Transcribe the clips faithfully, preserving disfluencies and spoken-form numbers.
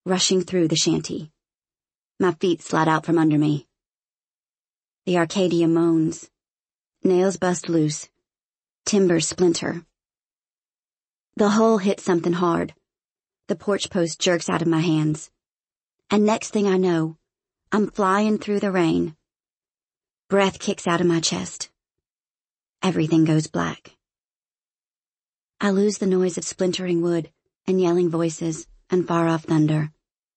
rushing through the shanty. My feet slide out from under me. The Arcadia moans. Nails bust loose. Timbers splinter. The hull hits something hard. The porch post jerks out of my hands. And next thing I know, I'm flying through the rain. Breath kicks out of my chest. Everything goes black. I lose the noise of splintering wood and yelling voices and far-off thunder.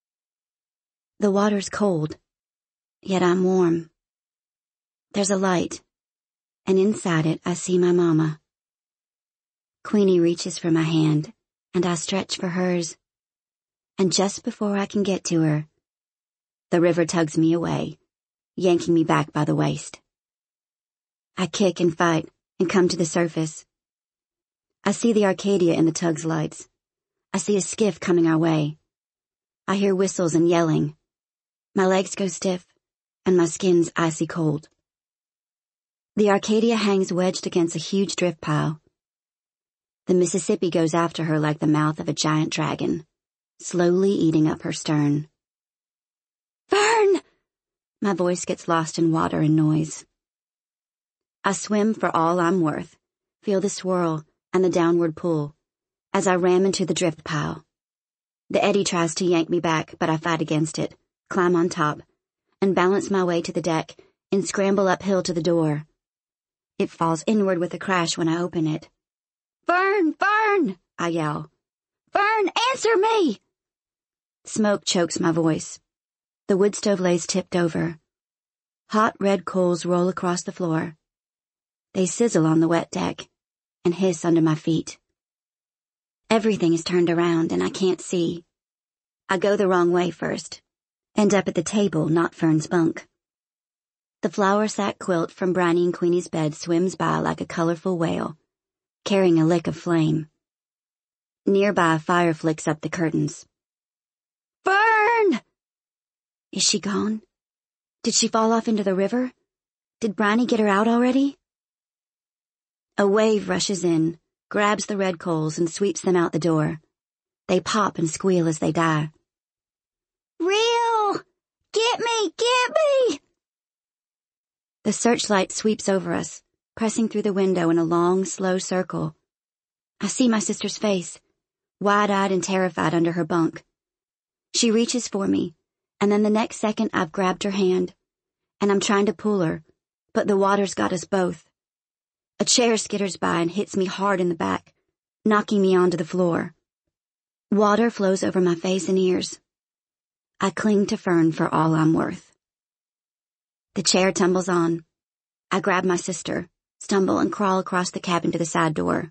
The water's cold, yet I'm warm. There's a light, and inside it I see my mama. Queenie reaches for my hand, and I stretch for hers. And just before I can get to her, the river tugs me away, yanking me back by the waist. I kick and fight and come to the surface. I see the Arcadia in the tug's lights. I see a skiff coming our way. I hear whistles and yelling. My legs go stiff, and my skin's icy cold. The Arcadia hangs wedged against a huge drift pile. The Mississippi goes after her like the mouth of a giant dragon, slowly eating up her stern. Fern! My voice gets lost in water and noise. I swim for all I'm worth, feel the swirl and the downward pull, as I ram into the drift pile. The eddy tries to yank me back, but I fight against it, climb on top, and balance my way to the deck and scramble uphill to the door. It falls inward with a crash when I open it. Fern! Fern! I yell. Fern, answer me! Smoke chokes my voice. The wood stove lays tipped over. Hot red coals roll across the floor. They sizzle on the wet deck and hiss under my feet. Everything is turned around and I can't see. I go the wrong way first. End up at the table, not Fern's bunk. The flour sack quilt from Briny and Queenie's bed swims by like a colorful whale, carrying a lick of flame. Nearby, a fire flicks up the curtains. Fern! Is she gone? Did she fall off into the river? Did Briny get her out already? A wave rushes in, grabs the red coals and sweeps them out the door. They pop and squeal as they die. Reel! Get me! Get me! The searchlight sweeps over us, pressing through the window in a long, slow circle. I see my sister's face, wide-eyed and terrified under her bunk. She reaches for me, and then the next second I've grabbed her hand, and I'm trying to pull her, but the water's got us both. A chair skitters by and hits me hard in the back, knocking me onto the floor. Water flows over my face and ears. I cling to Fern for all I'm worth. The chair tumbles on. I grab my sister, stumble and crawl across the cabin to the side door.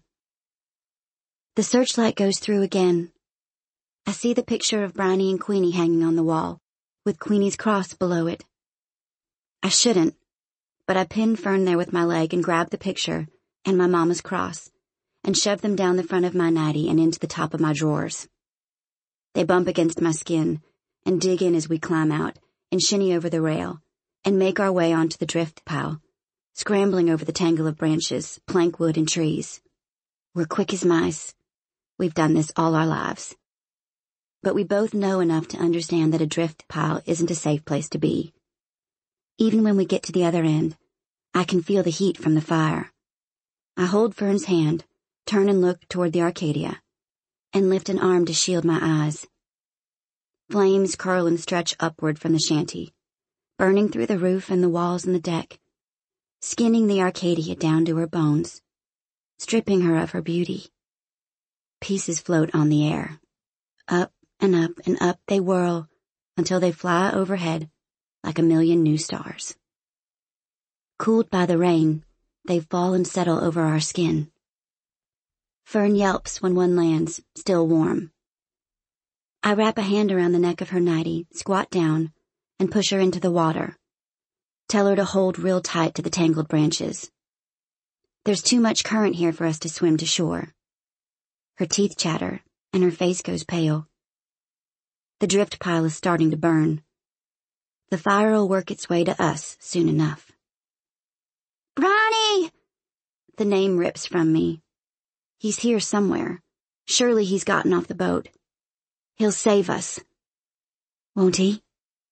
The searchlight goes through again. I see the picture of Briny and Queenie hanging on the wall, with Queenie's cross below it. I shouldn't, but I pin Fern there with my leg and grab the picture and my mama's cross, and shove them down the front of my nightie and into the top of my drawers. They bump against my skin and dig in as we climb out and shinny over the rail and make our way onto the drift pile, scrambling over the tangle of branches, plank wood, and trees. We're quick as mice. We've done this all our lives. But we both know enough to understand that a drift pile isn't a safe place to be. Even when we get to the other end, I can feel the heat from the fire. I hold Fern's hand, turn and look toward the Arcadia, and lift an arm to shield my eyes. Flames curl and stretch upward from the shanty, burning through the roof and the walls and the deck, skinning the Arcadia down to her bones, stripping her of her beauty. Pieces float on the air. Up and up and up they whirl until they fly overhead like a million new stars. Cooled by the rain, they fall and settle over our skin. Fern yelps when one lands, still warm. I wrap a hand around the neck of her nightie, squat down, and push her into the water. Tell her to hold real tight to the tangled branches. There's too much current here for us to swim to shore. Her teeth chatter, and her face goes pale. The drift pile is starting to burn. The fire will work its way to us soon enough. Briny! The name rips from me. He's here somewhere. Surely he's gotten off the boat. He'll save us. Won't he?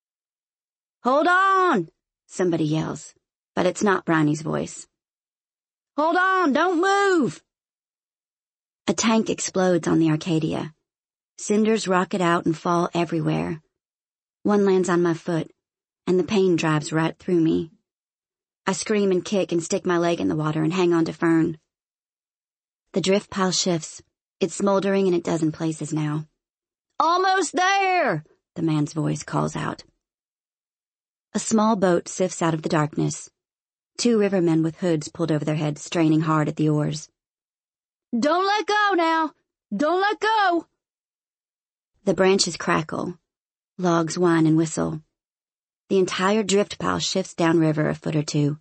Hold on! Somebody yells, but it's not Bryony's voice. Hold on, don't move! A tank explodes on the Arcadia. Cinders rocket out and fall everywhere. One lands on my foot, and the pain drives right through me. I scream and kick and stick my leg in the water and hang on to Fern. The drift pile shifts. It's smoldering in a dozen places now. Almost there! The man's voice calls out. A small boat sifts out of the darkness. Two rivermen with hoods pulled over their heads, straining hard at the oars. Don't let go now! Don't let go! The branches crackle. Logs whine and whistle. The entire drift pile shifts downriver a foot or two.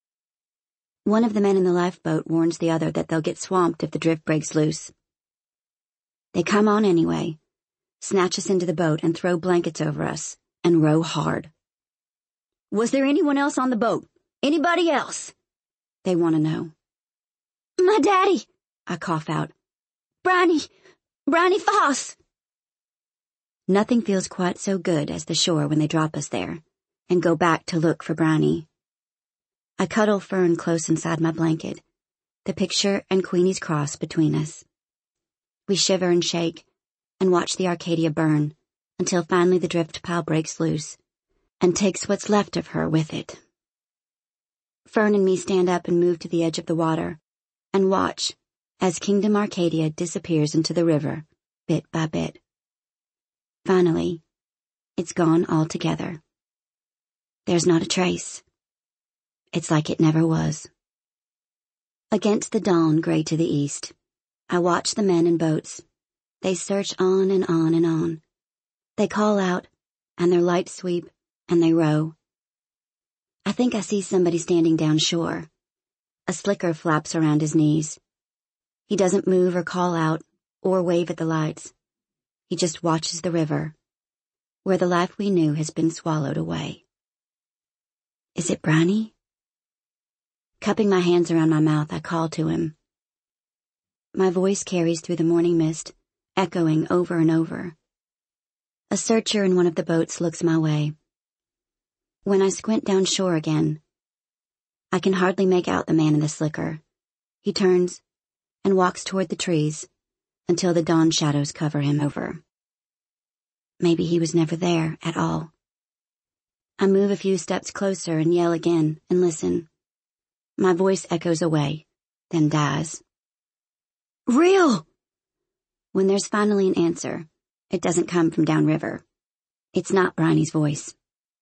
One of the men in the lifeboat warns the other that they'll get swamped if the drift breaks loose. They come on anyway, snatch us into the boat and throw blankets over us, and row hard. Was there anyone else on the boat? Anybody else? They want to know. My daddy, I cough out. Bryony, Bryony Foss. Nothing feels quite so good as the shore when they drop us there, and go back to look for Bryony. I cuddle Fern close inside my blanket, the picture and Queenie's cross between us. We shiver and shake, and watch the Arcadia burn, until finally the drift pile breaks loose, and takes what's left of her with it. Fern and me stand up and move to the edge of the water, and watch as Kingdom Arcadia disappears into the river, bit by bit. Finally, it's gone altogether. There's not a trace. It's like it never was. Against the dawn gray to the east, I watch the men in boats. They search on and on and on. They call out, and their lights sweep, and they row. I think I see somebody standing down shore. A slicker flaps around his knees. He doesn't move or call out or wave at the lights. He just watches the river, where the life we knew has been swallowed away. Is it Bryony? Cupping my hands around my mouth, I call to him. My voice carries through the morning mist, echoing over and over. A searcher in one of the boats looks my way. When I squint down shore again, I can hardly make out the man in the slicker. He turns and walks toward the trees until the dawn shadows cover him over. Maybe he was never there at all. I move a few steps closer and yell again and listen. My voice echoes away, then dies. Real! When there's finally an answer, it doesn't come from downriver. It's not Bryony's voice.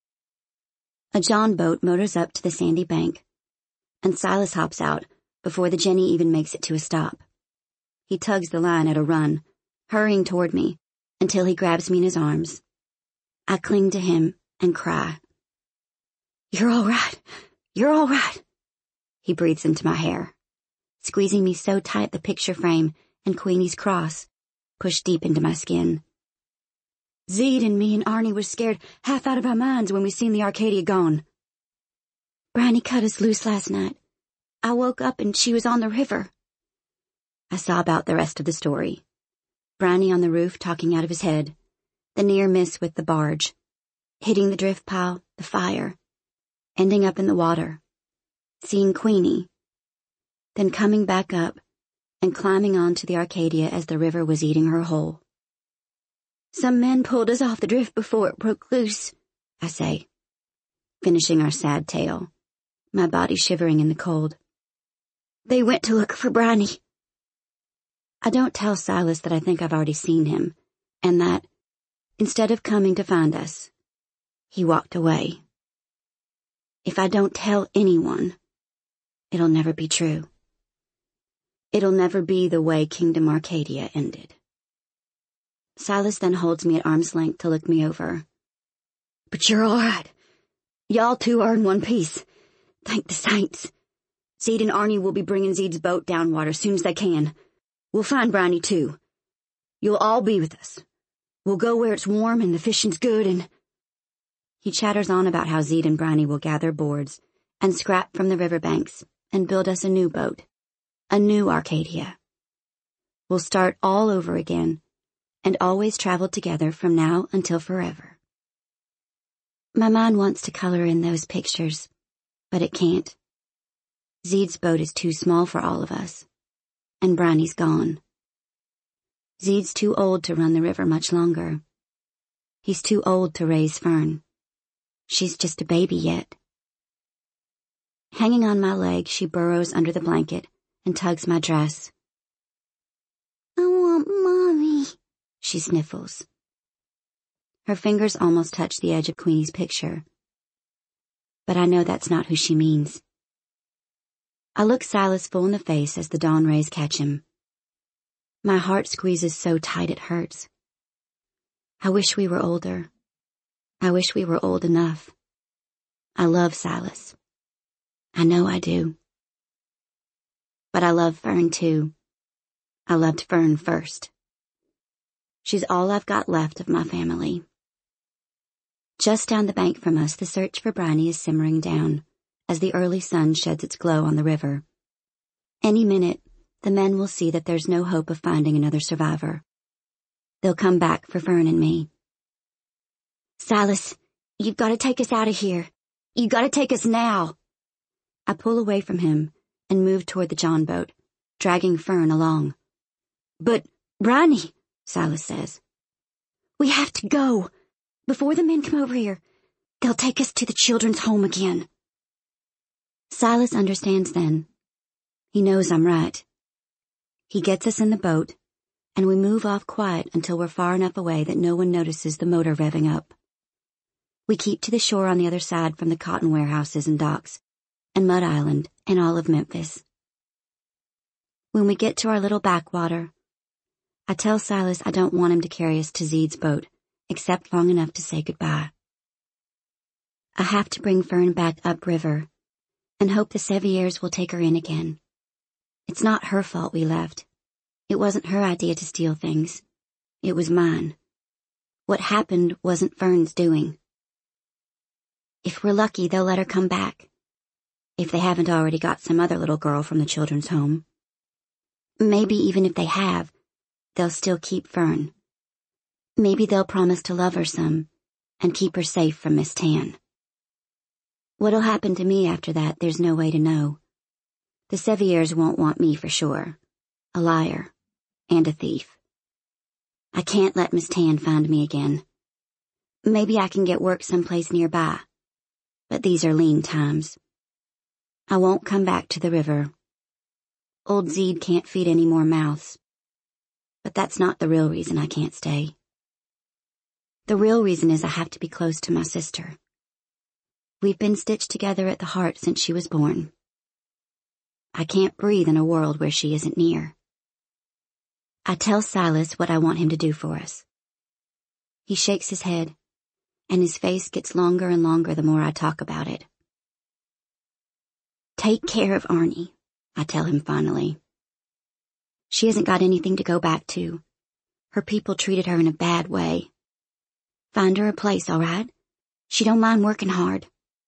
A John boat motors up to the sandy bank, and Silas hops out before the Jenny even makes it to a stop. He tugs the line at a run, hurrying toward me, until he grabs me in his arms. I cling to him and cry. You're all right. You're all right. He breathes into my hair, squeezing me so tight the picture frame and Queenie's cross pushed deep into my skin. Zeed and me and Arnie was scared half out of our minds when we seen the Arcadia gone. Bryony cut us loose last night. I woke up and she was on the river. I sob out the rest of the story. Bryony on the roof talking out of his head, the near miss with the barge, hitting the drift pile, the fire, ending up in the water, seeing Queenie, then coming back up and climbing onto the Arcadia as the river was eating her whole. Some men pulled us off the drift before it broke loose, I say, finishing our sad tale, my body shivering in the cold. They went to look for Bryony. I don't tell Silas that I think I've already seen him, and that, instead of coming to find us, he walked away. If I don't tell anyone, it'll never be true. It'll never be the way Kingdom Arcadia ended. Silas then holds me at arm's length to look me over. But you're all right. Y'all two are in one piece. Thank the saints. Zeed and Arnie will be bringing Zeed's boat down water as soon as they can. We'll find Bryony too. You'll all be with us. We'll go where it's warm and the fishing's good and... He chatters on about how Zeed and Bryony will gather boards and scrap from the riverbanks and build us a new boat, a new Arcadia. We'll start all over again and always travel together from now until forever. My mind wants to color in those pictures, but it can't. Zeed's boat is too small for all of us, and Bryony's gone. Zeed's too old to run the river much longer. He's too old to raise Fern. She's just a baby yet. Hanging on my leg, she burrows under the blanket and tugs my dress. I want Mommy, she sniffles. Her fingers almost touch the edge of Queenie's picture. But I know that's not who she means. I look Silas full in the face as the dawn rays catch him. My heart squeezes so tight it hurts. I wish we were older. I wish we were old enough. I love Silas. I know I do. But I love Fern too. I loved Fern first. She's all I've got left of my family. Just down the bank from us, the search for Bryony is simmering down as the early sun sheds its glow on the river. Any minute, the men will see that there's no hope of finding another survivor. They'll come back for Fern and me. Silas, you've got to take us out of here. You've got to take us now. I pull away from him and move toward the John boat, dragging Fern along. But, Bryony, Silas says, we have to go. Before the men come over here, they'll take us to the children's home again. Silas understands then. He knows I'm right. He gets us in the boat, and we move off quiet until we're far enough away that no one notices the motor revving up. We keep to the shore on the other side from the cotton warehouses and docks, and Mud Island, and all of Memphis. When we get to our little backwater, I tell Silas I don't want him to carry us to Zeed's boat, except long enough to say goodbye. I have to bring Fern back upriver, and hope the Seviers will take her in again. It's not her fault we left. It wasn't her idea to steal things. It was mine. What happened wasn't Fern's doing. If we're lucky, they'll let her come back. If they haven't already got some other little girl from the children's home. Maybe even if they have, they'll still keep Fern. Maybe they'll promise to love her some and keep her safe from Miss Tan. What'll happen to me after that, there's no way to know. The Seviers won't want me for sure. A liar. And a thief. I can't let Miss Tan find me again. Maybe I can get work someplace nearby. But these are lean times. I won't come back to the river. Old Zeed can't feed any more mouths. But that's not the real reason I can't stay. The real reason is I have to be close to my sister. We've been stitched together at the heart since she was born. I can't breathe in a world where she isn't near. I tell Silas what I want him to do for us. He shakes his head, and his face gets longer and longer the more I talk about it. Take care of Arnie, I tell him finally. She hasn't got anything to go back to. Her people treated her in a bad way. Find her a place, all right? She don't mind working hard.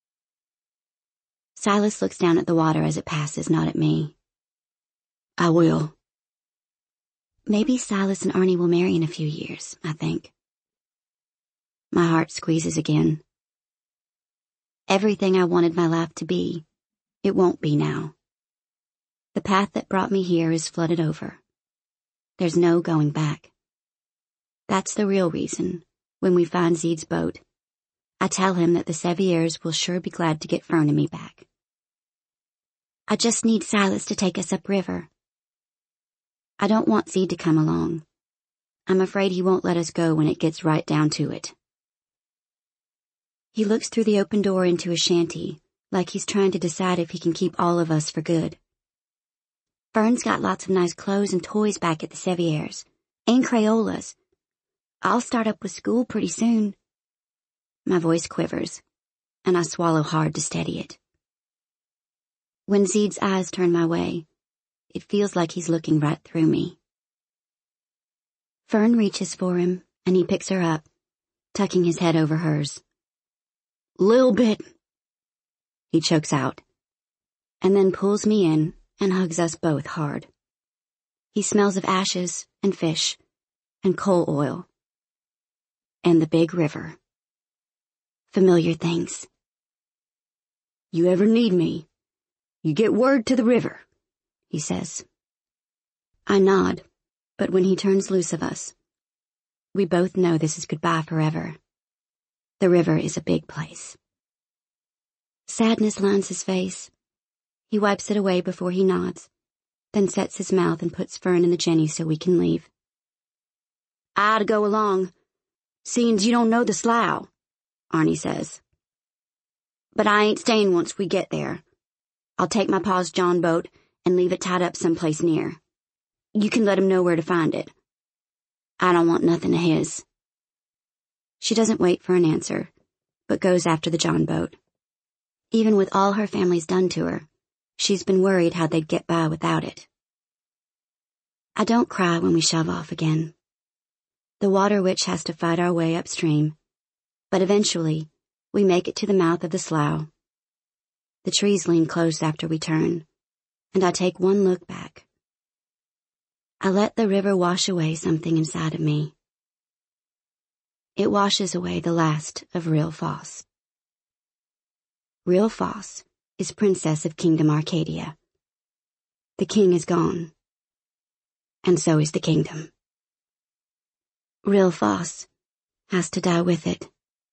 Silas looks down at the water as it passes, not at me. I will. Maybe Silas and Arnie will marry in a few years, I think. My heart squeezes again. Everything I wanted my life to be, it won't be now. The path that brought me here is flooded over. There's no going back. That's the real reason, when we find Zeed's boat, I tell him that the Seviers will sure be glad to get Fern and me back. I just need Silas to take us upriver. I don't want Zeed to come along. I'm afraid he won't let us go when it gets right down to it. He looks through the open door into a shanty, like he's trying to decide if he can keep all of us for good. Fern's got lots of nice clothes and toys back at the Seviers, and Crayolas. I'll start up with school pretty soon. My voice quivers, and I swallow hard to steady it. When Zeed's eyes turn my way, it feels like he's looking right through me. Fern reaches for him, and he picks her up, tucking his head over hers. Lil' bit, he chokes out, and then pulls me in and hugs us both hard. He smells of ashes and fish and coal oil and the big river. Familiar things. You ever need me, you get word to the river, he says. I nod, but when he turns loose of us, we both know this is goodbye forever. The river is a big place. Sadness lines his face. He wipes it away before he nods, then sets his mouth and puts Fern in the jenny so we can leave. I'd go along, seeing's you don't know the slough, Arnie says. But I ain't staying once we get there. I'll take my pa's John boat and leave it tied up someplace near. You can let him know where to find it. I don't want nothing of his. She doesn't wait for an answer, but goes after the John boat. Even with all her family's done to her, she's been worried how they'd get by without it. I don't cry when we shove off again. The water witch has to fight our way upstream, but eventually we make it to the mouth of the slough. The trees lean close after we turn, and I take one look back. I let the river wash away something inside of me. It washes away the last of Real Foss. Real Foss is Princess of Kingdom Arcadia. The king is gone, and so is the kingdom. Real Foss has to die with it.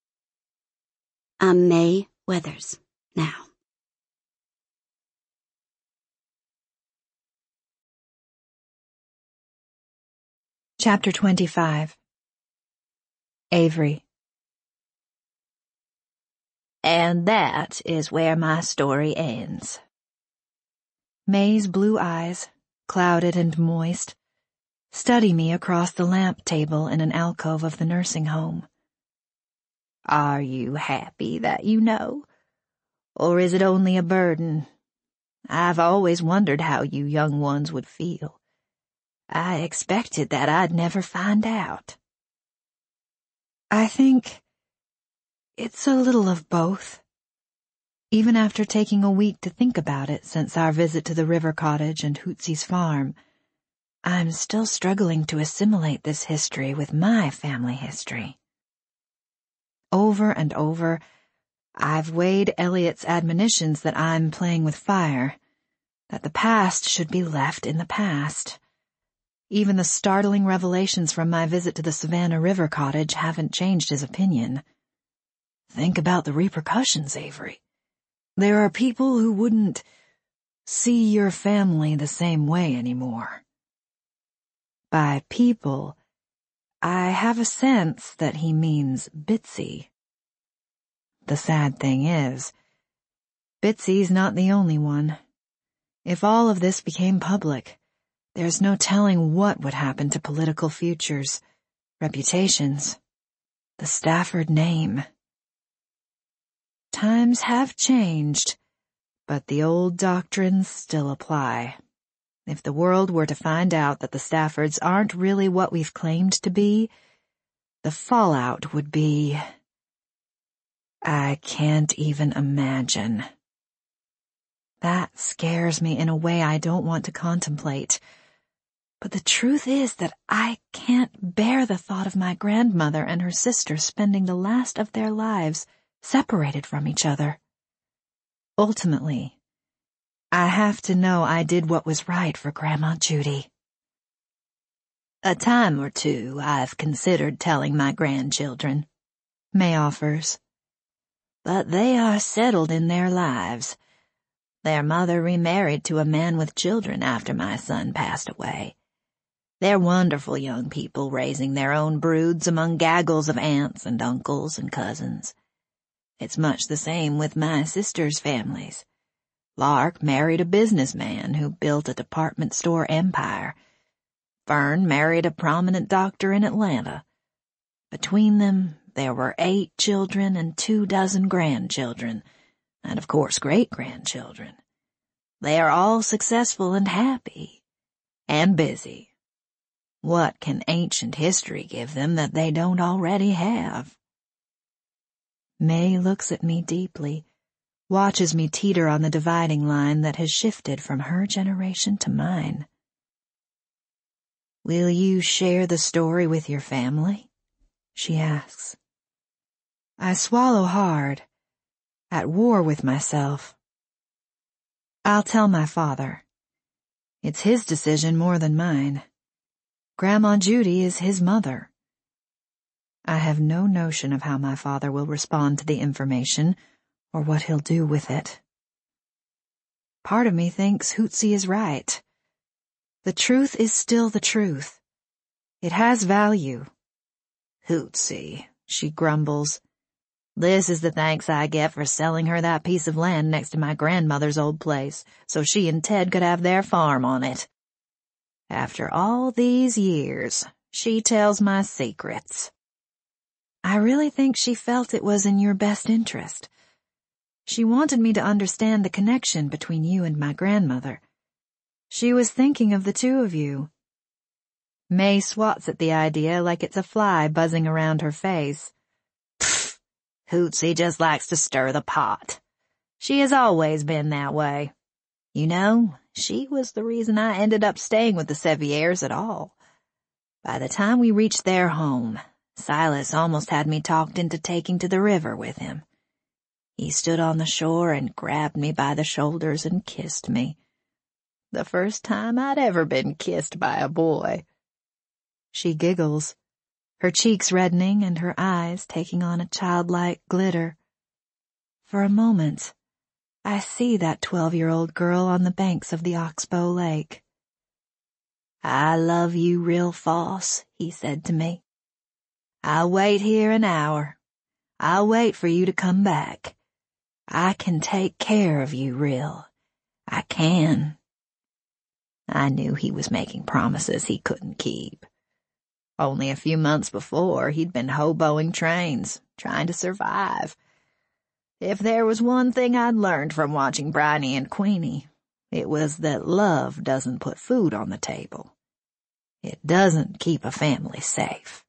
I'm May Weathers now. Chapter twenty-five. Avery. And that is where my story ends. May's blue eyes, clouded and moist, study me across the lamp table in an alcove of the nursing home. Are you happy that you know? Or is it only a burden? I've always wondered how you young ones would feel. I expected that I'd never find out. I think it's a little of both. Even after taking a week to think about it since our visit to the river cottage and Hootsy's farm, I'm still struggling to assimilate this history with my family history. Over and over, I've weighed Elliot's admonitions that I'm playing with fire, that the past should be left in the past. Even the startling revelations from my visit to the Savannah River cottage haven't changed his opinion. Think about the repercussions, Avery. There are people who wouldn't see your family the same way anymore. By people, I have a sense that he means Bitsy. The sad thing is, Bitsy's not the only one. If all of this became public, there's no telling what would happen to political futures, reputations, the Stafford name. Times have changed, but the old doctrines still apply. If the world were to find out that the Staffords aren't really what we've claimed to be, the fallout would be... I can't even imagine. That scares me in a way I don't want to contemplate. But the truth is that I can't bear the thought of my grandmother and her sister spending the last of their lives separated from each other. Ultimately, I have to know I did what was right for Grandma Judy. A time or two I've considered telling my grandchildren, May offers. But they are settled in their lives. Their mother remarried to a man with children after my son passed away. They're wonderful young people raising their own broods among gaggles of aunts and uncles and cousins. It's much the same with my sister's families. Lark married a businessman who built a department store empire. Fern married a prominent doctor in Atlanta. Between them, there were eight children and two dozen grandchildren, and of course great-grandchildren. They are all successful and happy, and busy. What can ancient history give them that they don't already have? May looks at me deeply, watches me teeter on the dividing line that has shifted from her generation to mine. Will you share the story with your family? She asks. I swallow hard, at war with myself. I'll tell my father. It's his decision more than mine. Grandma Judy is his mother. I have no notion of how my father will respond to the information or what he'll do with it. Part of me thinks Hootsie is right. The truth is still the truth. It has value. Hootsie, she grumbles. This is the thanks I get for selling her that piece of land next to my grandmother's old place, so she and Ted could have their farm on it. After all these years, she tells my secrets. I really think she felt it was in your best interest. She wanted me to understand the connection between you and my grandmother. She was thinking of the two of you. May swats at the idea like it's a fly buzzing around her face. Pfft, Hootsie just likes to stir the pot. She has always been that way. You know, she was the reason I ended up staying with the Seviers at all. By the time we reached their home, Silas almost had me talked into taking to the river with him. He stood on the shore and grabbed me by the shoulders and kissed me. The first time I'd ever been kissed by a boy. She giggles, her cheeks reddening and her eyes taking on a childlike glitter. For a moment, I see that twelve-year-old girl on the banks of the Oxbow Lake. I love you real false, he said to me. I'll wait here an hour. I'll wait for you to come back. I can take care of you real. I can. I knew he was making promises he couldn't keep. Only a few months before, he'd been hoboing trains, trying to survive. If there was one thing I'd learned from watching Bryony and Queenie, it was that love doesn't put food on the table. It doesn't keep a family safe.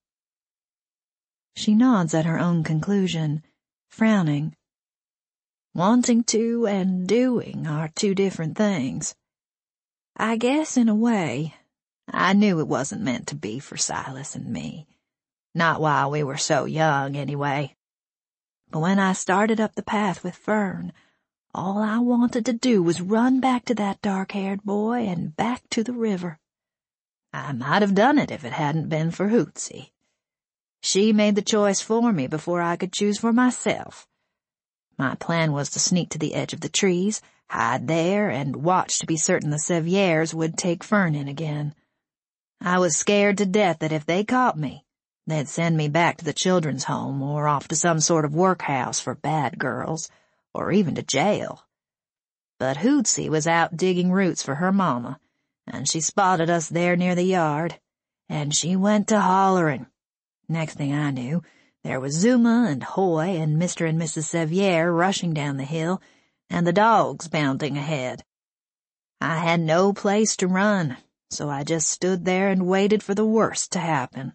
She nods at her own conclusion, frowning. Wanting to and doing are two different things. I guess in a way, I knew it wasn't meant to be for Silas and me. Not while we were so young, anyway. But when I started up the path with Fern, all I wanted to do was run back to that dark-haired boy and back to the river. I might have done it if it hadn't been for Hootsie. She made the choice for me before I could choose for myself. My plan was to sneak to the edge of the trees, hide there, and watch to be certain the Seviers would take Fern in again. I was scared to death that if they caught me, they'd send me back to the children's home or off to some sort of workhouse for bad girls, or even to jail. But Hootsie was out digging roots for her mama, and she spotted us there near the yard, and she went to hollering. Next thing I knew, there was Zuma and Hoy and Mister and Missus Sevier rushing down the hill, and the dogs bounding ahead. I had no place to run, so I just stood there and waited for the worst to happen.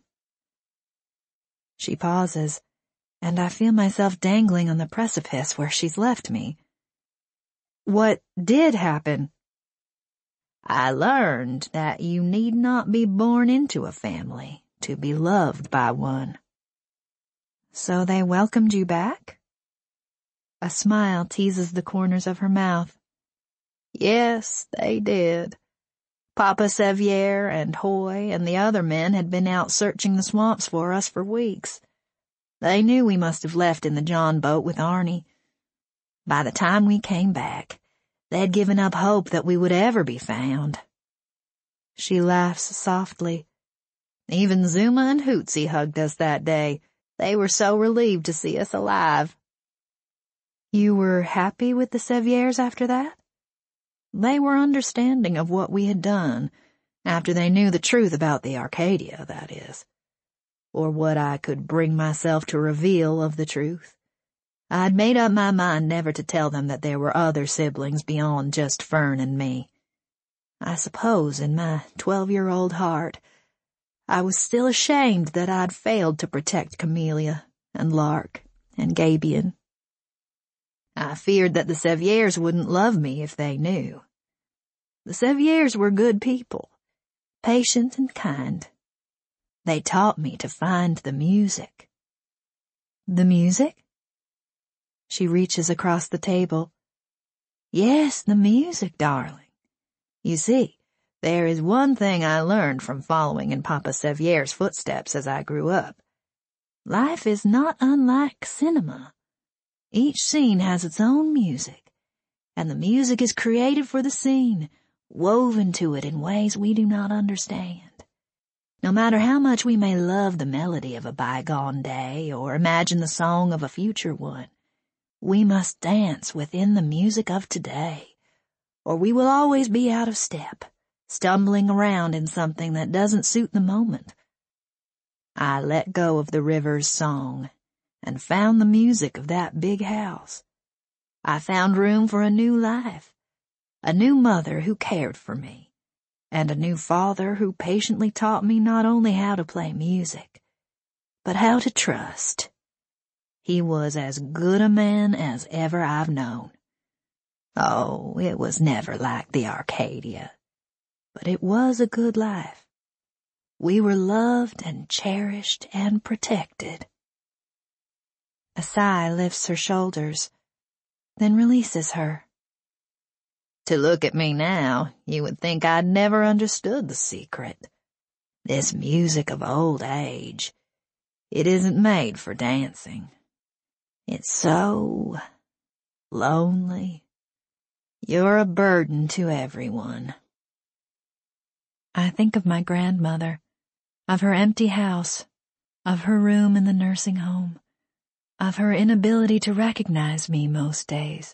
She pauses, and I feel myself dangling on the precipice where she's left me. What did happen? I learned that you need not be born into a family to be loved by one. So they welcomed you back? A smile teases the corners of her mouth. Yes, they did. Papa Sevier and Hoy and the other men had been out searching the swamps for us for weeks. They knew we must have left in the John boat with Arnie. By the time we came back, they'd given up hope that we would ever be found. She laughs softly. Even Zuma and Hootsie hugged us that day. They were so relieved to see us alive. You were happy with the Seviers after that? They were understanding of what we had done, after they knew the truth about the Arcadia, that is. Or what I could bring myself to reveal of the truth. I'd made up my mind never to tell them that there were other siblings beyond just Fern and me. I suppose in my twelve-year-old heart, I was still ashamed that I'd failed to protect Camellia and Lark and Gabion. I feared that the Seviers wouldn't love me if they knew. The Seviers were good people, patient and kind. They taught me to find the music. The music? She reaches across the table. Yes, the music, darling. You see, there is one thing I learned from following in Papa Sevier's footsteps as I grew up. Life is not unlike cinema. Each scene has its own music, and the music is created for the scene, woven to it in ways we do not understand. No matter how much we may love the melody of a bygone day or imagine the song of a future one, we must dance within the music of today, or we will always be out of step, stumbling around in something that doesn't suit the moment. I let go of the river's song and found the music of that big house. I found room for a new life, a new mother who cared for me, and a new father who patiently taught me not only how to play music, but how to trust. He was as good a man as ever I've known. Oh, it was never like the Arcadia, but it was a good life. We were loved and cherished and protected. A sigh lifts her shoulders, then releases her. To look at me now, you would think I'd never understood the secret. This music of old age, it isn't made for dancing. It's so lonely. You're a burden to everyone. I think of my grandmother, of her empty house, of her room in the nursing home, of her inability to recognize me most days.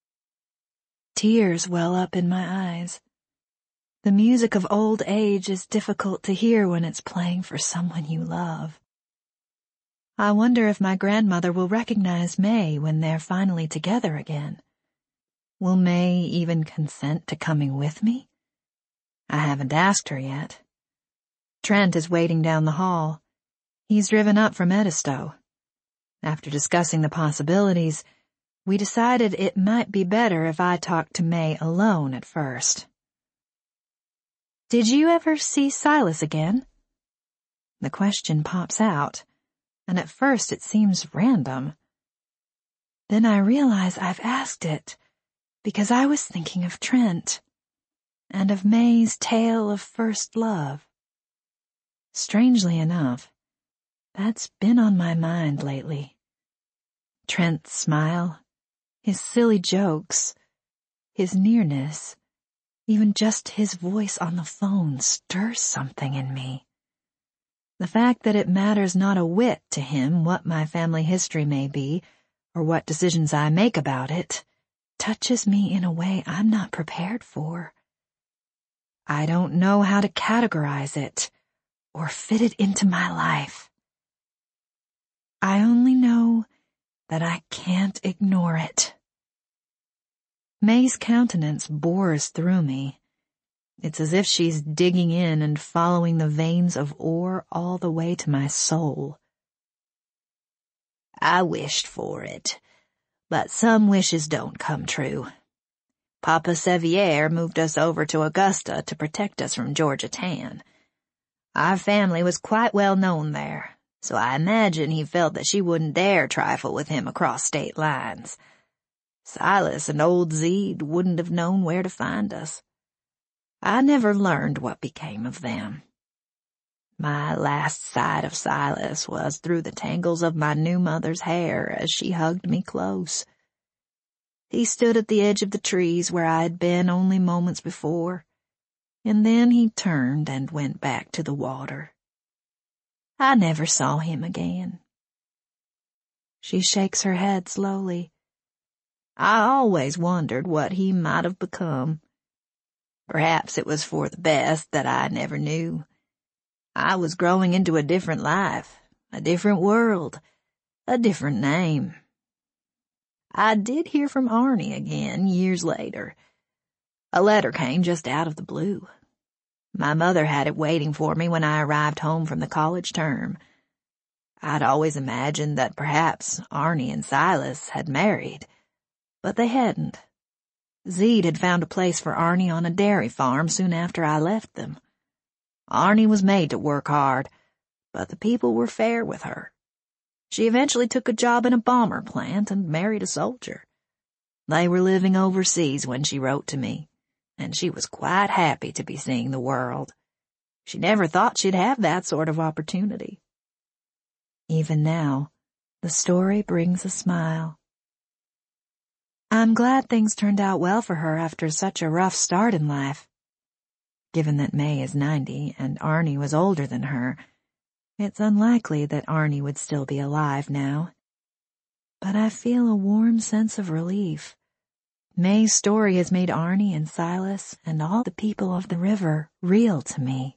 Tears well up in my eyes. The music of old age is difficult to hear when it's playing for someone you love. I wonder if my grandmother will recognize May when they're finally together again. Will May even consent to coming with me? I haven't asked her yet. Trent is waiting down the hall. He's driven up from Edisto. After discussing the possibilities, we decided it might be better if I talked to May alone at first. Did you ever see Silas again? The question pops out, and at first it seems random. Then I realize I've asked it because I was thinking of Trent and of May's tale of first love. Strangely enough, that's been on my mind lately. Trent's smile, his silly jokes, his nearness, even just his voice on the phone stirs something in me. The fact that it matters not a whit to him what my family history may be, or what decisions I make about it, touches me in a way I'm not prepared for. I don't know how to categorize it, or fit it into my life. I only know that I can't ignore it. May's countenance bores through me. It's as if she's digging in and following the veins of ore all the way to my soul. I wished for it, but some wishes don't come true. Papa Sevier moved us over to Augusta to protect us from Georgia Tan. Our family was quite well known there, so I imagine he felt that she wouldn't dare trifle with him across state lines. Silas and old Zeed wouldn't have known where to find us. I never learned what became of them. My last sight of Silas was through the tangles of my new mother's hair as she hugged me close. He stood at the edge of the trees where I had been only moments before, and then he turned and went back to the water. I never saw him again. She shakes her head slowly. I always wondered what he might have become. Perhaps it was for the best that I never knew. I was growing into a different life, a different world, a different name. I did hear from Arnie again years later. A letter came just out of the blue. My mother had it waiting for me when I arrived home from the college term. I'd always imagined that perhaps Arnie and Silas had married, but they hadn't. Zeed had found a place for Arnie on a dairy farm soon after I left them. Arnie was made to work hard, but the people were fair with her. She eventually took a job in a bomber plant and married a soldier. They were living overseas when she wrote to me, and she was quite happy to be seeing the world. She never thought she'd have that sort of opportunity. Even now, the story brings a smile. I'm glad things turned out well for her after such a rough start in life. Given that May is ninety and Arnie was older than her, it's unlikely that Arnie would still be alive now. But I feel a warm sense of relief. May's story has made Arnie and Silas and all the people of the river real to me.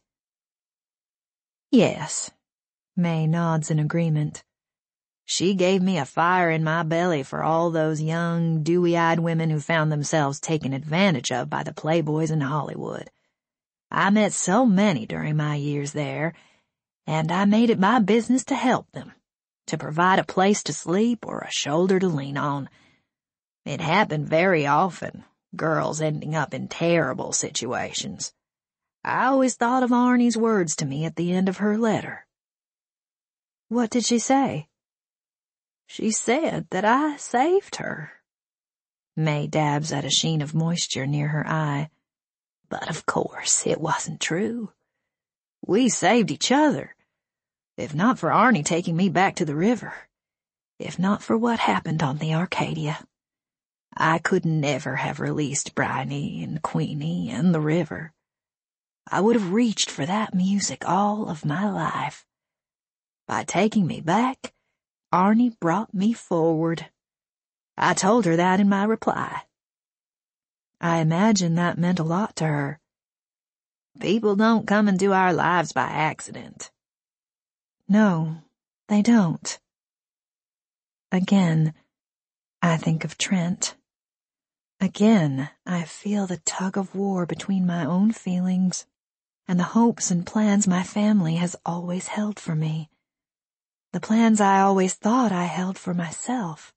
Yes, May nods in agreement. She gave me a fire in my belly for all those young, dewy-eyed women who found themselves taken advantage of by the playboys in Hollywood. I met so many during my years there, and I made it my business to help them, to provide a place to sleep or a shoulder to lean on. It happened very often, girls ending up in terrible situations. I always thought of Arnie's words to me at the end of her letter. What did she say? She said that I saved her. May dabs at a sheen of moisture near her eye. But of course, it wasn't true. We saved each other. If not for Arnie taking me back to the river, if not for what happened on the Arcadia, I could never have released Bryony and Queenie and the river. I would have reached for that music all of my life. By taking me back, Arnie brought me forward. I told her that in my reply. I imagine that meant a lot to her. People don't come into our lives by accident. No, they don't. Again, I think of Trent. Again, I feel the tug of war between my own feelings and the hopes and plans my family has always held for me. The plans I always thought I held for myself.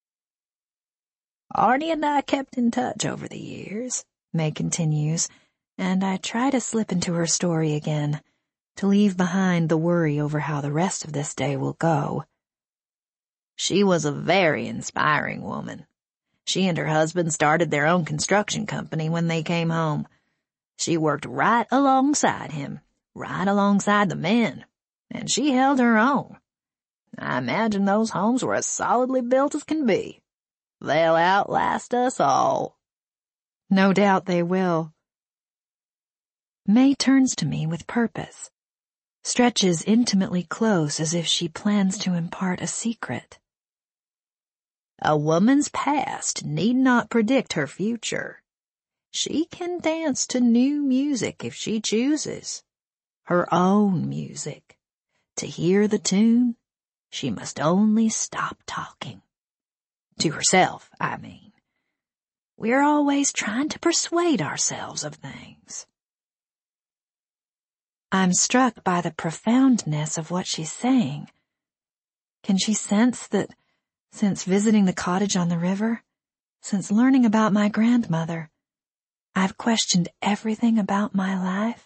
Arnie and I kept in touch over the years, May continues, and I try to slip into her story again, to leave behind the worry over how the rest of this day will go. She was a very inspiring woman. She and her husband started their own construction company when they came home. She worked right alongside him, right alongside the men, and she held her own. I imagine those homes were as solidly built as can be. They'll outlast us all. No doubt they will. May turns to me with purpose, stretches intimately close as if she plans to impart a secret. A woman's past need not predict her future. She can dance to new music if she chooses. Her own music. To hear the tune, she must only stop talking. To herself, I mean. We're always trying to persuade ourselves of things. I'm struck by the profoundness of what she's saying. Can she sense that since visiting the cottage on the river, since learning about my grandmother, I've questioned everything about my life?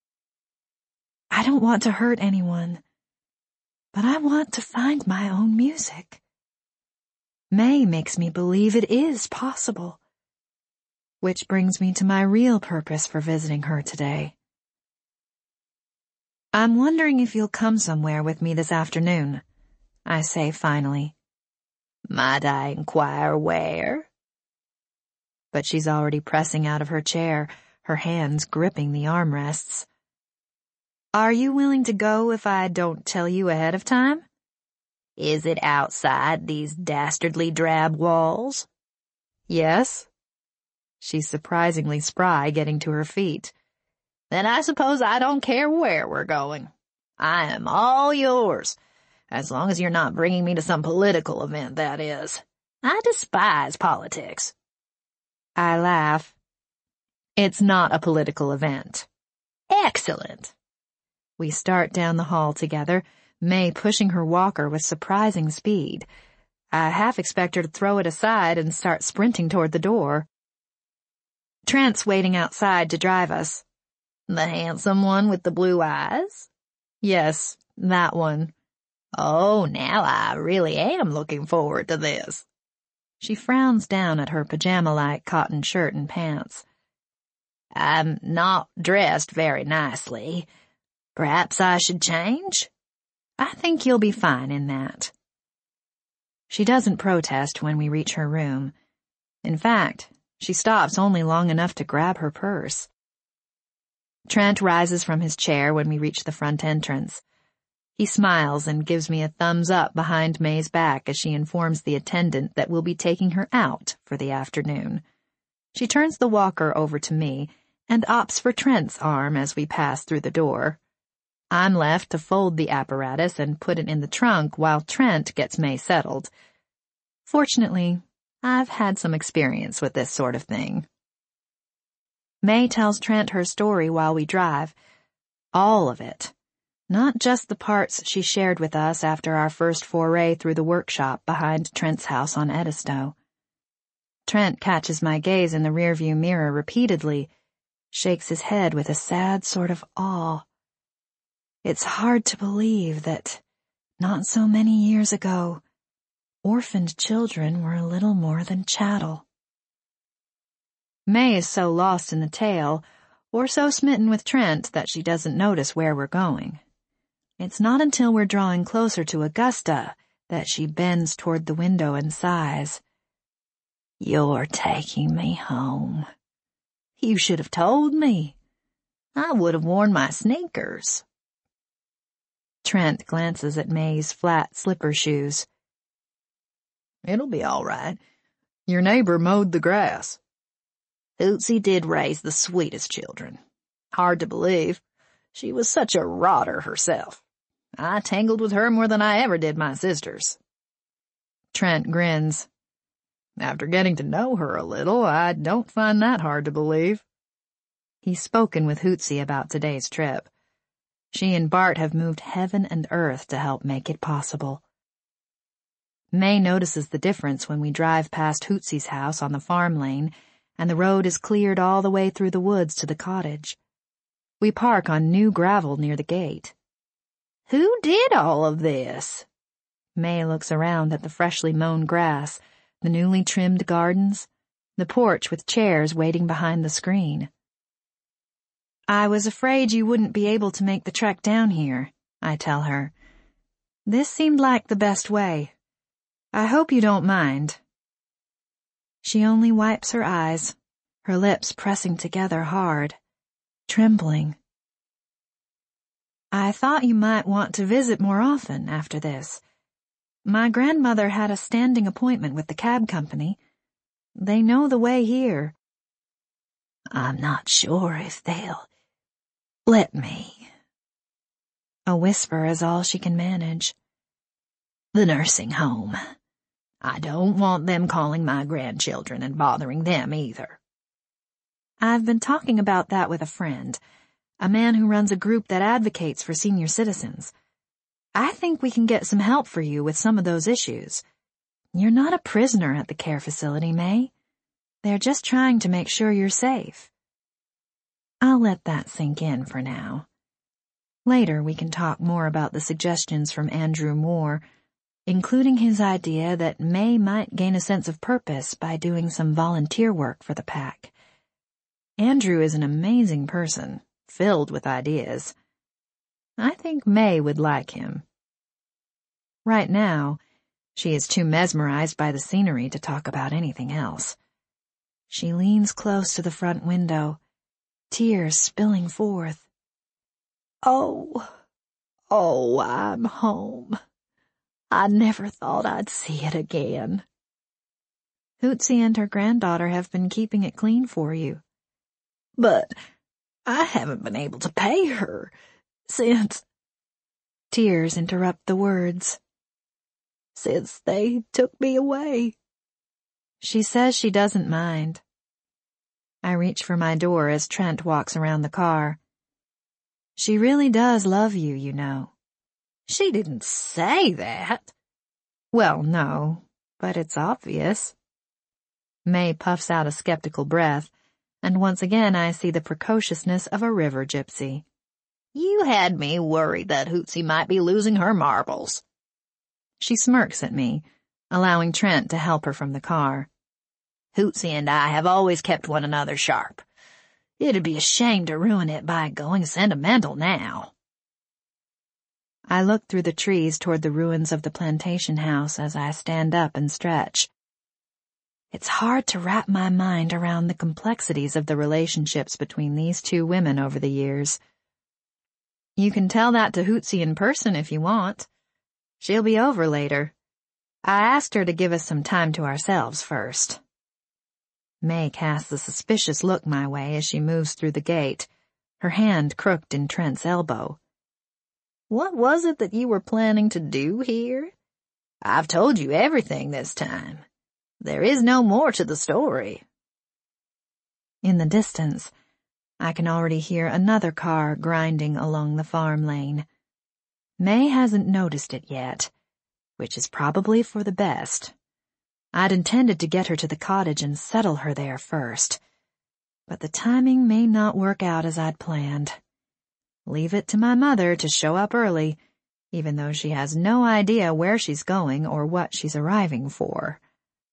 I don't want to hurt anyone, but I want to find my own music. May makes me believe it is possible. Which brings me to my real purpose for visiting her today. I'm wondering if you'll come somewhere with me this afternoon, I say finally. Might I inquire where? But she's already pressing out of her chair, her hands gripping the armrests. Are you willing to go if I don't tell you ahead of time? Is it outside these dastardly drab walls? Yes. She's surprisingly spry, getting to her feet. Then I suppose I don't care where we're going. I am all yours, as long as you're not bringing me to some political event, that is. I despise politics. I laugh. It's not a political event. Excellent. We start down the hall together, May pushing her walker with surprising speed. I half expect her to throw it aside and start sprinting toward the door. Trent's waiting outside to drive us. The handsome one with the blue eyes? Yes, that one. Oh, now I really am looking forward to this. She frowns down at her pajama-like cotton shirt and pants. I'm not dressed very nicely. Perhaps I should change? I think you'll be fine in that. She doesn't protest when we reach her room. In fact, she stops only long enough to grab her purse. Trent rises from his chair when we reach the front entrance. He smiles and gives me a thumbs up behind May's back as she informs the attendant that we'll be taking her out for the afternoon. She turns the walker over to me and opts for Trent's arm as we pass through the door. I'm left to fold the apparatus and put it in the trunk while Trent gets May settled. Fortunately, I've had some experience with this sort of thing. May tells Trent her story while we drive. All of it. Not just the parts she shared with us after our first foray through the workshop behind Trent's house on Edisto. Trent catches my gaze in the rearview mirror repeatedly, shakes his head with a sad sort of awe. It's hard to believe that, not so many years ago, orphaned children were little more than chattel. May is so lost in the tale, or so smitten with Trent that she doesn't notice where we're going. It's not until we're drawing closer to Augusta that she bends toward the window and sighs. You're taking me home. You should have told me. I would have worn my sneakers. Trent glances at May's flat slipper shoes. It'll be all right. Your neighbor mowed the grass. Hootsie did raise the sweetest children. Hard to believe. She was such a rotter herself. I tangled with her more than I ever did my sisters. Trent grins. After getting to know her a little, I don't find that hard to believe. He's spoken with Hootsie about today's trip. She and Bart have moved heaven and earth to help make it possible. May notices the difference when we drive past Hootsie's house on the farm lane, and the road is cleared all the way through the woods to the cottage. We park on new gravel near the gate. Who did all of this? May looks around at the freshly mown grass, the newly trimmed gardens, the porch with chairs waiting behind the screen. I was afraid you wouldn't be able to make the trek down here, I tell her. This seemed like the best way. I hope you don't mind. She only wipes her eyes, her lips pressing together hard, trembling. I thought you might want to visit more often after this. My grandmother had a standing appointment with the cab company. They know the way here. I'm not sure if they'll let me. A whisper is all she can manage. The nursing home. I don't want them calling my grandchildren and bothering them either. I've been talking about that with a friend, a man who runs a group that advocates for senior citizens. I think we can get some help for you with some of those issues. You're not a prisoner at the care facility, May. They're just trying to make sure you're safe. I'll let that sink in for now. Later we can talk more about the suggestions from Andrew Moore, including his idea that May might gain a sense of purpose by doing some volunteer work for the pack. Andrew is an amazing person, filled with ideas. I think May would like him. Right now, she is too mesmerized by the scenery to talk about anything else. She leans close to the front window, tears spilling forth. Oh, oh, I'm home. I never thought I'd see it again. Hootsie and her granddaughter have been keeping it clean for you. But I haven't been able to pay her since... Tears interrupt the words. Since they took me away. She says she doesn't mind. I reach for my door as Trent walks around the car. She really does love you, you know. She didn't say that. Well, no, but it's obvious. May puffs out a skeptical breath, and once again I see the precociousness of a river gypsy. You had me worried that Hootsie might be losing her marbles. She smirks at me, allowing Trent to help her from the car. Hootsy and I have always kept one another sharp. It'd be a shame to ruin it by going sentimental now. I look through the trees toward the ruins of the plantation house as I stand up and stretch. It's hard to wrap my mind around the complexities of the relationships between these two women over the years. You can tell that to Hootsy in person if you want. She'll be over later. I asked her to give us some time to ourselves first. May casts a suspicious look my way as she moves through the gate, her hand crooked in Trent's elbow. What was it that you were planning to do here? I've told you everything this time. There is no more to the story. In the distance, I can already hear another car grinding along the farm lane. May hasn't noticed it yet, which is probably for the best. I'd intended to get her to the cottage and settle her there first, but the timing may not work out as I'd planned. Leave it to my mother to show up early, even though she has no idea where she's going or what she's arriving for.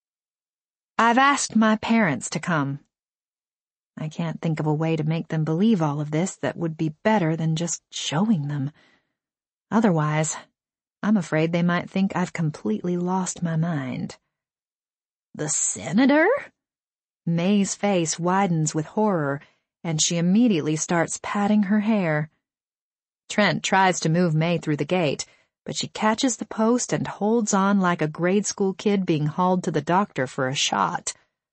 I've asked my parents to come. I can't think of a way to make them believe all of this that would be better than just showing them. Otherwise, I'm afraid they might think I've completely lost my mind. The senator? May's face widens with horror, and she immediately starts patting her hair. Trent tries to move May through the gate, but she catches the post and holds on like a grade school kid being hauled to the doctor for a shot.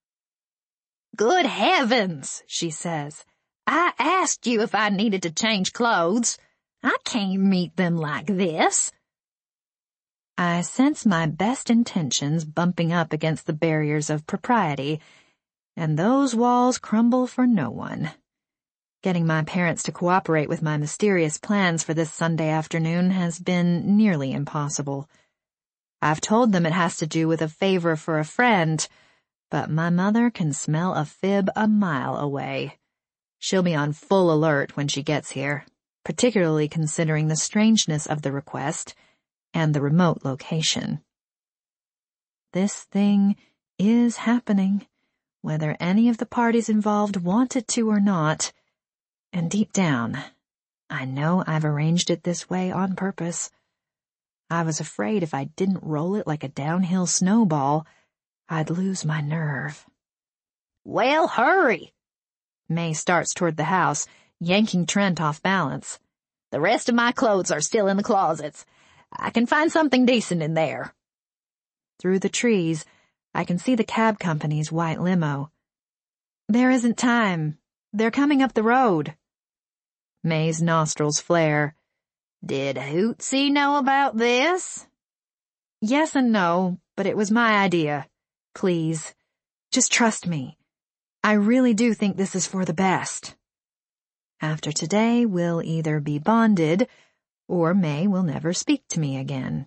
Good heavens, she says. I asked you if I needed to change clothes. I can't meet them like this. I sense my best intentions bumping up against the barriers of propriety, and those walls crumble for no one. Getting my parents to cooperate with my mysterious plans for this Sunday afternoon has been nearly impossible. I've told them it has to do with a favor for a friend, but my mother can smell a fib a mile away. She'll be on full alert when she gets here, particularly considering the strangeness of the request and the remote location. This thing is happening, whether any of the parties involved want it to or not. And deep down, I know I've arranged it this way on purpose. I was afraid if I didn't roll it like a downhill snowball, I'd lose my nerve. Well, hurry! May starts toward the house, yanking Trent off balance. The rest of my clothes are still in the closets. I can find something decent in there. Through the trees, I can see the cab company's white limo. There isn't time. They're coming up the road. May's nostrils flare. Did Hootsy know about this? Yes and no, but it was my idea. Please, just trust me. I really do think this is for the best. After today, we'll either be bonded, or May will never speak to me again.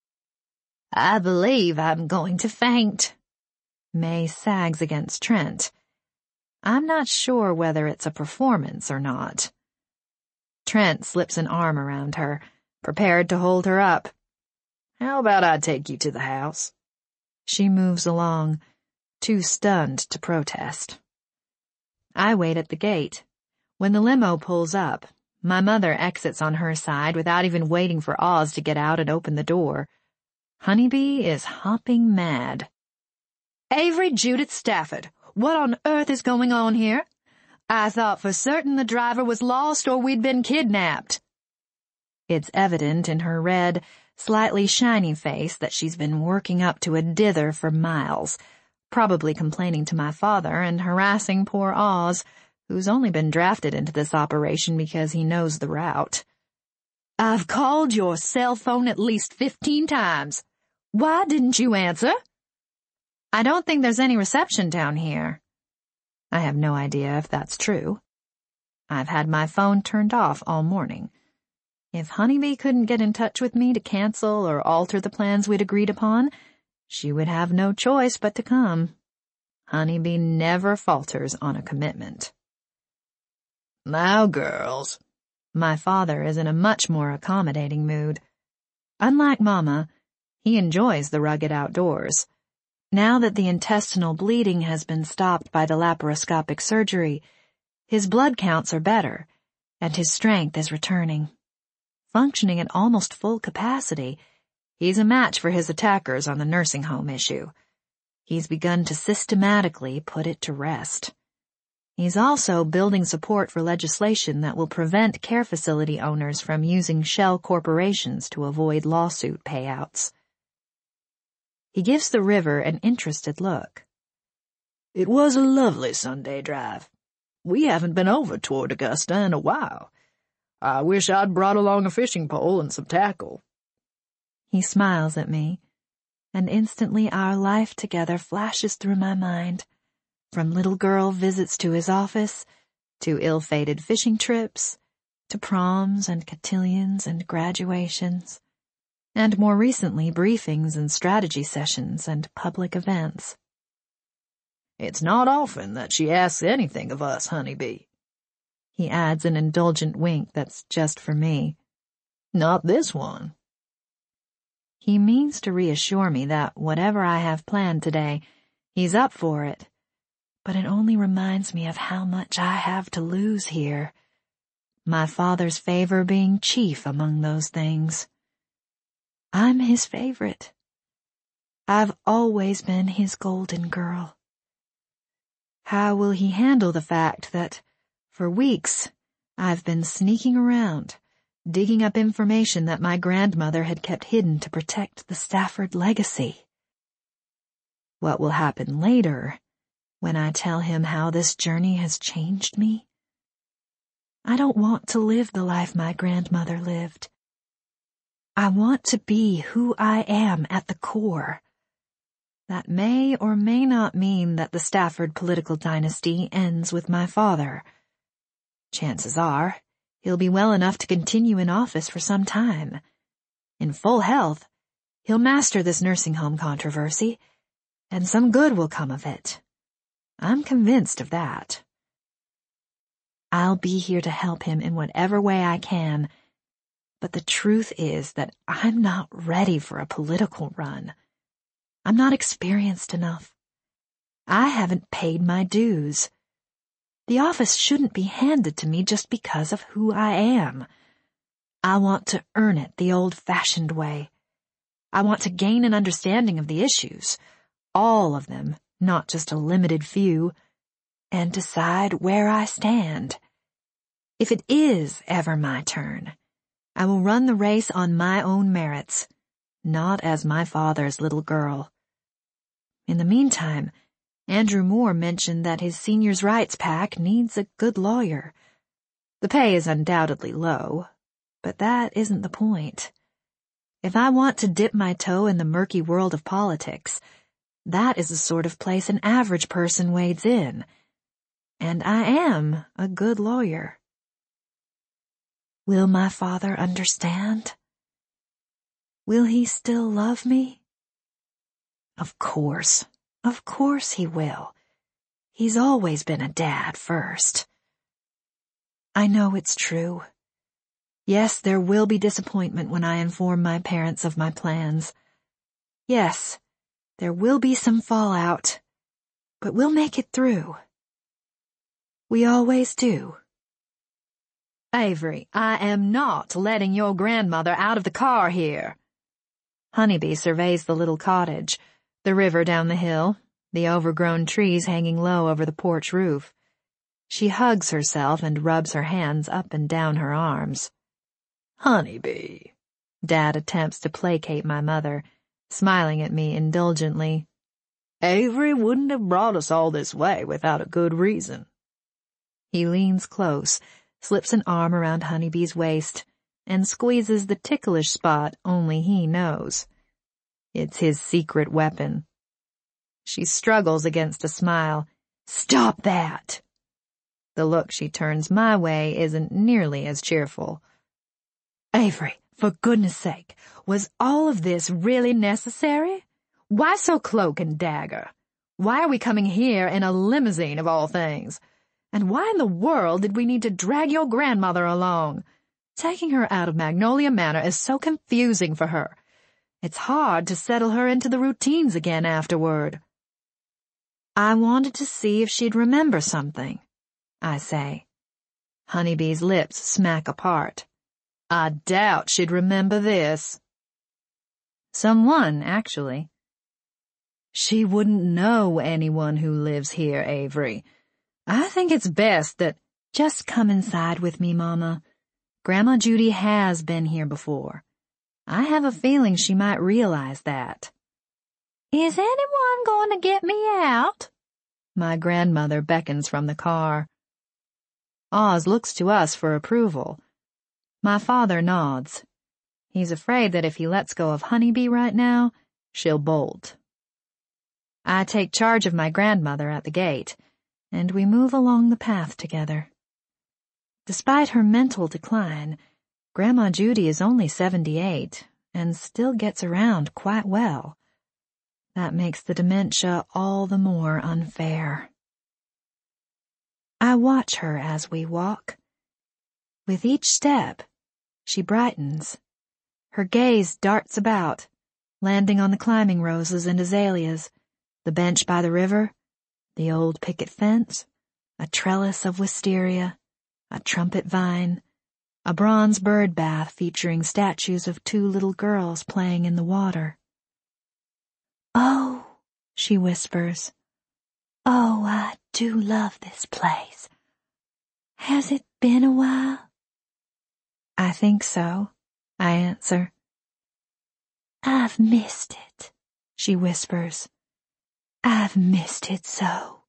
I believe I'm going to faint. May sags against Trent. I'm not sure whether it's a performance or not. Trent slips an arm around her, prepared to hold her up. How about I take you to the house? She moves along, too stunned to protest. I wait at the gate. When the limo pulls up, my mother exits on her side without even waiting for Oz to get out and open the door. Honeybee is hopping mad. Avery Judith Stafford, what on earth is going on here? I thought for certain the driver was lost or we'd been kidnapped. It's evident in her red, slightly shiny face that she's been working up to a dither for miles, probably complaining to my father and harassing poor Oz, who's only been drafted into this operation because he knows the route. I've called your cell phone at least fifteen times. Why didn't you answer? I don't think there's any reception down here. I have no idea if that's true. I've had my phone turned off all morning. If Honeybee couldn't get in touch with me to cancel or alter the plans we'd agreed upon, she would have no choice but to come. Honeybee never falters on a commitment. Now, girls. My father is in a much more accommodating mood. Unlike Mama, He enjoys the rugged outdoors. Now that the intestinal bleeding has been stopped by the laparoscopic surgery, his blood counts are better, and his strength is returning. Functioning at almost full capacity, he's a match for his attackers on the nursing home issue. He's begun to systematically put it to rest. He's also building support for legislation that will prevent care facility owners from using shell corporations to avoid lawsuit payouts. He gives the river an interested look. It was a lovely Sunday drive. We haven't been over toward Augusta in a while. I wish I'd brought along a fishing pole and some tackle. He smiles at me, and instantly our life together flashes through my mind, from little girl visits to his office, to ill-fated fishing trips, to proms and cotillions and graduations, and more recently briefings and strategy sessions and public events. It's not often that she asks anything of us, Honeybee. He adds an indulgent wink that's just for me. Not this one. He means to reassure me that whatever I have planned today, he's up for it. But it only reminds me of how much I have to lose here. My father's favor being chief among those things. I'm his favorite. I've always been his golden girl. How will he handle the fact that, for weeks, I've been sneaking around, digging up information that my grandmother had kept hidden to protect the Stafford legacy? What will happen later, when I tell him how this journey has changed me? I don't want to live the life my grandmother lived. I want to be who I am at the core. That may or may not mean that the Stafford political dynasty ends with my father. Chances are, he'll be well enough to continue in office for some time. In full health, he'll master this nursing home controversy, and some good will come of it. I'm convinced of that. I'll be here to help him in whatever way I can, but the truth is that I'm not ready for a political run. I'm not experienced enough. I haven't paid my dues. The office shouldn't be handed to me just because of who I am. I want to earn it the old-fashioned way. I want to gain an understanding of the issues, all of them, not just a limited few, and decide where I stand. If it is ever my turn, I will run the race on my own merits, not as my father's little girl. In the meantime, Andrew Moore mentioned that his seniors' rights pack needs a good lawyer. The pay is undoubtedly low, but that isn't the point. If I want to dip my toe in the murky world of politics, that is the sort of place an average person wades in. And I am a good lawyer. Will my father understand? Will he still love me? Of course, of course he will. He's always been a dad first. I know it's true. Yes, there will be disappointment when I inform my parents of my plans. Yes, there will be some fallout, but we'll make it through. We always do. Avery, I am not letting your grandmother out of the car here. Honeybee surveys the little cottage, the river down the hill, the overgrown trees hanging low over the porch roof. She hugs herself and rubs her hands up and down her arms. Honeybee. Dad attempts to placate my mother, smiling at me indulgently. Avery wouldn't have brought us all this way without a good reason. He leans close, slips an arm around Honeybee's waist, and squeezes the ticklish spot only he knows. It's his secret weapon. She struggles against a smile. Stop that! The look she turns my way isn't nearly as cheerful. Avery, for goodness sake, was all of this really necessary? Why so cloak and dagger? Why are we coming here in a limousine of all things? And why in the world did we need to drag your grandmother along? Taking her out of Magnolia Manor is so confusing for her. It's hard to settle her into the routines again afterward. I wanted to see if she'd remember something, I say. Honeybee's lips smack apart. I doubt she'd remember this. Someone, actually. She wouldn't know anyone who lives here, Avery. I think it's best that— Just come inside with me, Mama. Grandma Judy has been here before. I have a feeling she might realize that. Is anyone going to get me out? My grandmother beckons from the car. Oz looks to us for approval. My father nods. He's afraid that if he lets go of Honeybee right now, she'll bolt. I take charge of my grandmother at the gate, and we move along the path together. Despite her mental decline, Grandma Judy is only seventy-eight and still gets around quite well. That makes the dementia all the more unfair. I watch her as we walk. With each step, she brightens. Her gaze darts about, landing on the climbing roses and azaleas, the bench by the river, the old picket fence, a trellis of wisteria, a trumpet vine, a bronze bird bath featuring statues of two little girls playing in the water. Oh, she whispers. Oh, I do love this place. Has it been a while? I think so, I answer. I've missed it, she whispers. I've missed it so.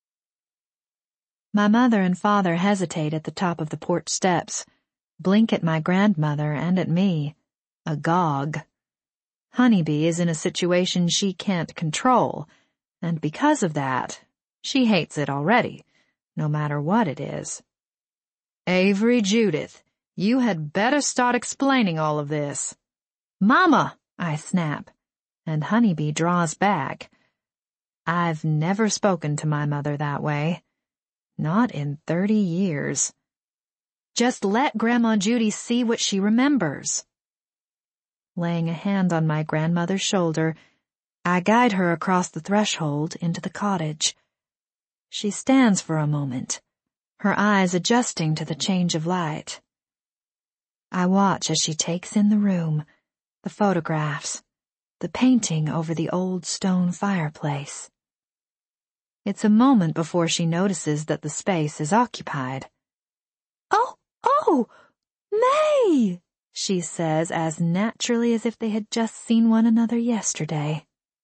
My mother and father hesitate at the top of the porch steps, blink at my grandmother and at me, agog. Honeybee is in a situation she can't control, and because of that, she hates it already, no matter what it is. Avery Judith, you had better start explaining all of this. Mama, I snap, and Honeybee draws back. I've never spoken to my mother that way. Not in thirty years. Just let Grandma Judy see what she remembers. Laying a hand on my grandmother's shoulder, I guide her across the threshold into the cottage. She stands for a moment, her eyes adjusting to the change of light. I watch as she takes in the room, the photographs, the painting over the old stone fireplace. It's a moment before she notices that the space is occupied. Oh, oh, May, she says as naturally as if they had just seen one another yesterday.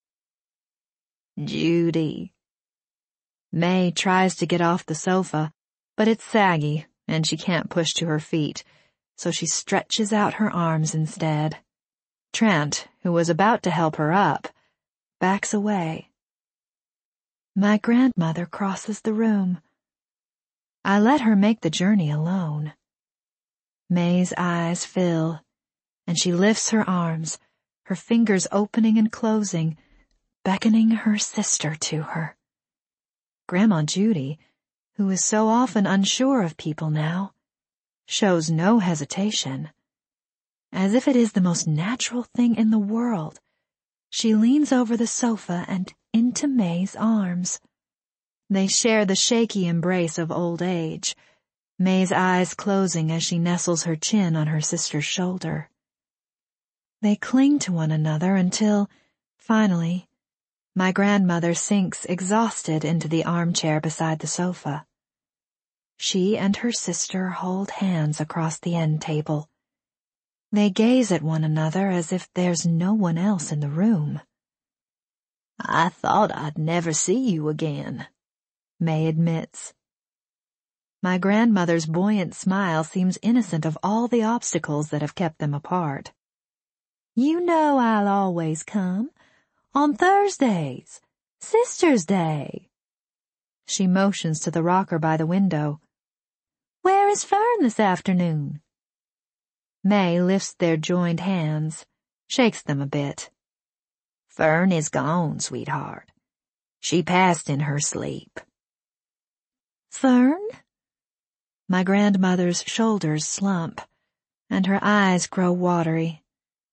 Judy. May tries to get off the sofa, but it's saggy and she can't push to her feet, so she stretches out her arms instead. Trent, who was about to help her up, backs away. My grandmother crosses the room. I let her make the journey alone. May's eyes fill, and she lifts her arms, her fingers opening and closing, beckoning her sister to her. Grandma Judy, who is so often unsure of people now, shows no hesitation. As if it is the most natural thing in the world, she leans over the sofa and into May's arms. They share the shaky embrace of old age, May's eyes closing as she nestles her chin on her sister's shoulder. They cling to one another until, finally, my grandmother sinks exhausted into the armchair beside the sofa. She and her sister hold hands across the end table. They gaze at one another as if there's no one else in the room. I thought I'd never see you again, May admits. My grandmother's buoyant smile seems innocent of all the obstacles that have kept them apart. You know I'll always come. On Thursdays. Sister's Day. She motions to the rocker by the window. Where is Fern this afternoon? May lifts their joined hands, shakes them a bit. Fern is gone, sweetheart. She passed in her sleep. Fern? My grandmother's shoulders slump, and her eyes grow watery.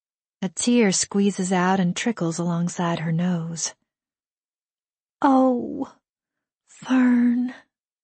A tear squeezes out and trickles alongside her nose. Oh, Fern.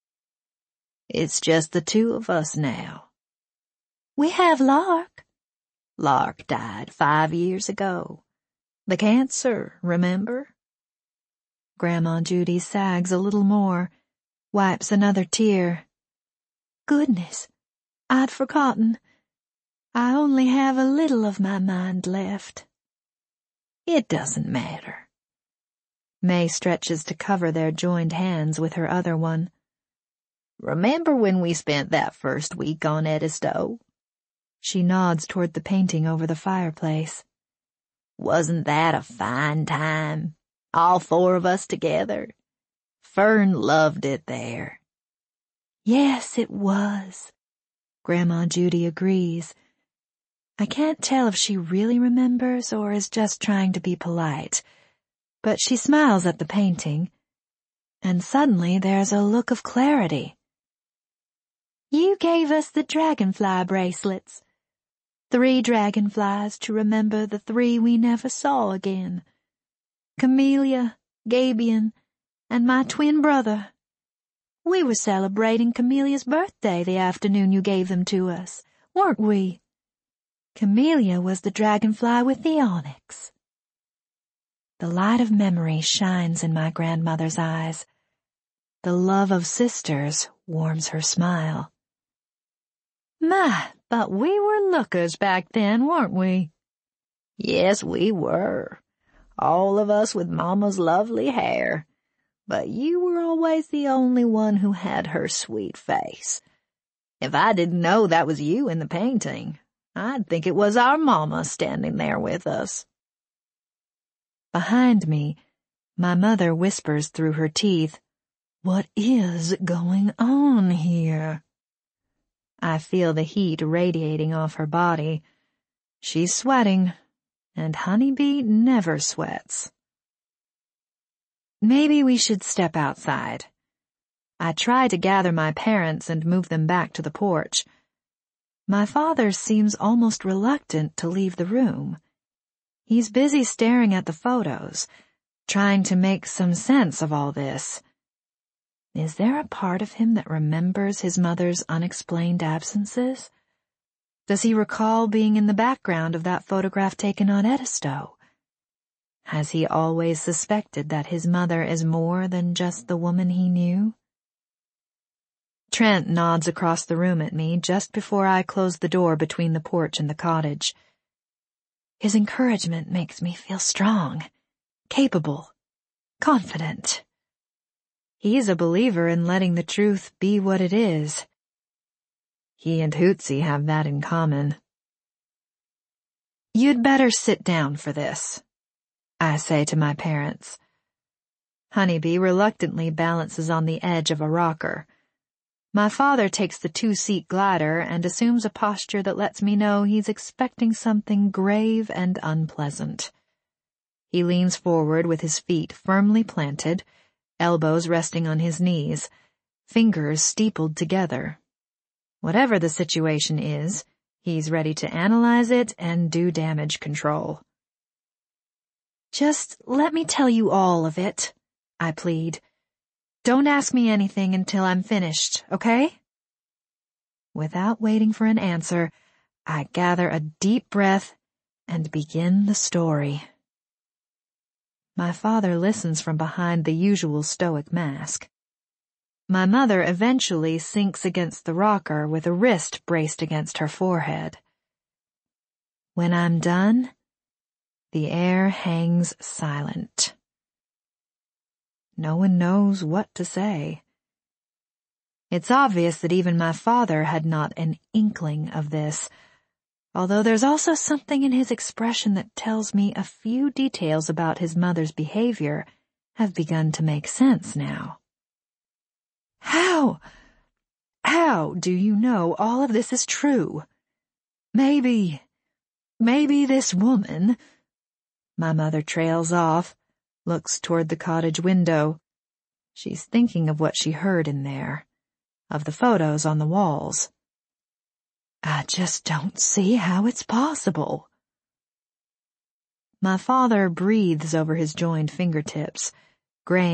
It's just the two of us now. We have Lark. Lark died five years ago. The cancer, remember? Grandma Judy sags a little more, wipes another tear. Goodness, I'd forgotten. I only have a little of my mind left. It doesn't matter. May stretches to cover their joined hands with her other one. Remember when we spent that first week on Edisto? She nods toward the painting over the fireplace. Wasn't that a fine time? All four of us together. Fern loved it there. Yes, it was. Grandma Judy agrees. I can't tell if she really remembers or is just trying to be polite, but she smiles at the painting, and suddenly there's a look of clarity. You gave us the dragonfly bracelets. Three dragonflies to remember the three we never saw again. Camellia, Gabion, and my twin brother. We were celebrating Camelia's birthday the afternoon you gave them to us, weren't we? Camellia was the dragonfly with the onyx. The light of memory shines in my grandmother's eyes. The love of sisters warms her smile. My, but we were lookers back then, weren't we? Yes, we were. All of us with Mama's lovely hair. But you were always the only one who had her sweet face. If I didn't know that was you in the painting, I'd think it was our Mama standing there with us. Behind me, my mother whispers through her teeth, "What is going on here?" I feel the heat radiating off her body. She's sweating, and Honeybee never sweats. Maybe we should step outside. I try to gather my parents and move them back to the porch. My father seems almost reluctant to leave the room. He's busy staring at the photos, trying to make some sense of all this. Is there a part of him that remembers his mother's unexplained absences? Does he recall being in the background of that photograph taken on Edisto? Has he always suspected that his mother is more than just the woman he knew? Trent nods across the room at me just before I close the door between the porch and the cottage. His encouragement makes me feel strong, capable, confident. He's a believer in letting the truth be what it is. He and Hootsie have that in common. You'd better sit down for this, I say to my parents. Honeybee reluctantly balances on the edge of a rocker. My father takes the two-seat glider and assumes a posture that lets me know he's expecting something grave and unpleasant. He leans forward with his feet firmly planted, elbows resting on his knees, fingers steepled together. Whatever the situation is, he's ready to analyze it and do damage control. Just let me tell you all of it, I plead. Don't ask me anything until I'm finished, okay? Without waiting for an answer, I gather a deep breath and begin the story. My father listens from behind the usual stoic mask. My mother eventually sinks against the rocker with a wrist braced against her forehead. When I'm done, the air hangs silent. No one knows what to say. It's obvious that even my father had not an inkling of this, although there's also something in his expression that tells me a few details about his mother's behavior have begun to make sense now. How? How do you know all of this is true? Maybe, maybe this woman... My mother trails off, looks toward the cottage window. She's thinking of what she heard in there, of the photos on the walls. I just don't see how it's possible. My father breathes over his joined fingertips, graying